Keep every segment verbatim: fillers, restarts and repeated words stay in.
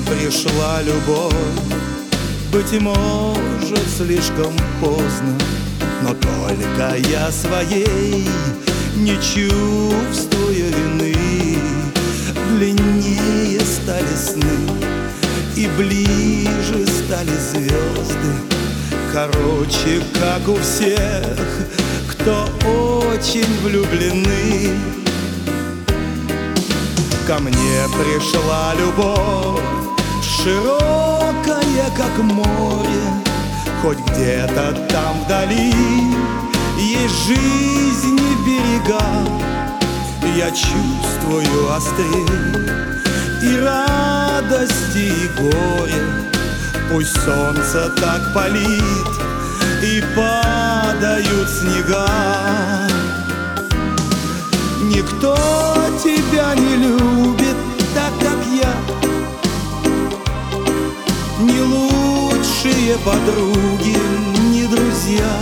пришла любовь, быть может, слишком поздно, но только я своей не чувствую вины. Длиннее стали сны и ближе стали звезды. Короче, как у всех, кто очень влюблены. Ко мне пришла любовь, широкая, как море. Хоть где-то там вдали есть жизнь и берега. Я чувствую острее и радости, и горе. Пусть солнце так палит и падают снега. Никто тебя не любит так, как я. Ни лучшие подруги, ни друзья.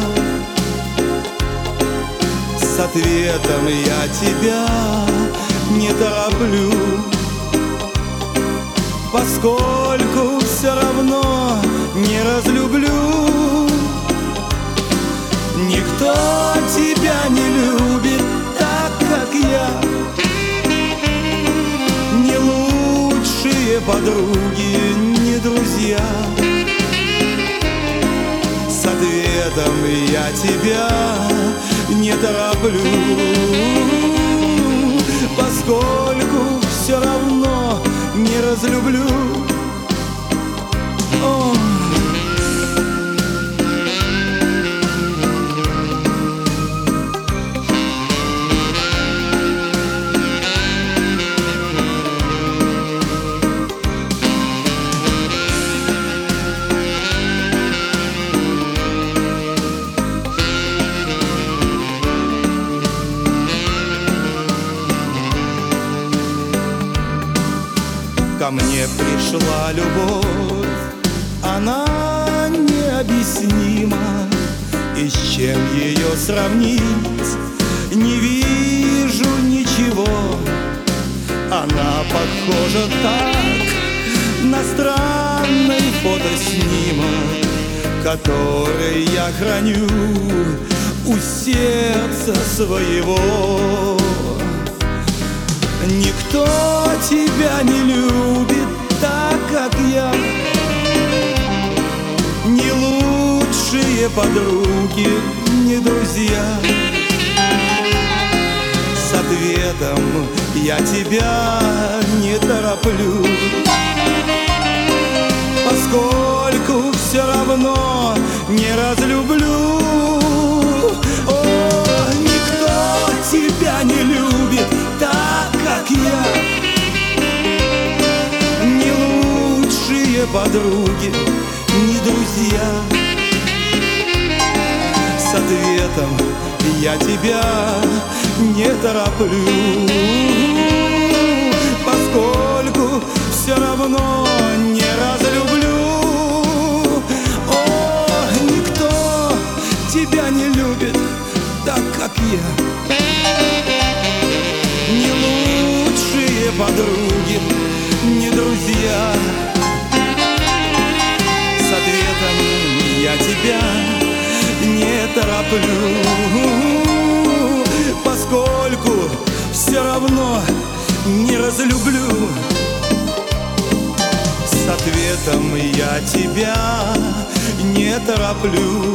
С ответом я тебя не тороплю, поскольку все равно не разлюблю. Никто тебя не любит так, как я. Ни лучшие подруги, ни друзья. С ответом я тебя не тороплю, поскольку все равно не разлюблю. О. Ко мне пришла любовь, она необъяснима, и с чем ее сравнить, не вижу ничего. Она похожа так на странный фотоснимок, который я храню у сердца своего. Никто тебя не любит так, как я. Ни лучшие подруги, ни друзья. С ответом я тебя не тороплю, поскольку все равно не разлюблю. О, никто тебя не любит так, как я. Ни лучшие подруги, ни друзья. С ответом я тебя не тороплю, поскольку все равно не разлюблю. О, никто тебя не любит так, как я. Ни лучшие подруги, ни друзья. С ответом я тебя не тороплю, поскольку все равно не разлюблю. С ответом я тебя не тороплю,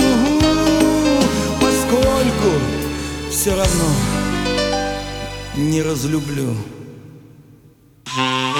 поскольку все равно не разлюблю.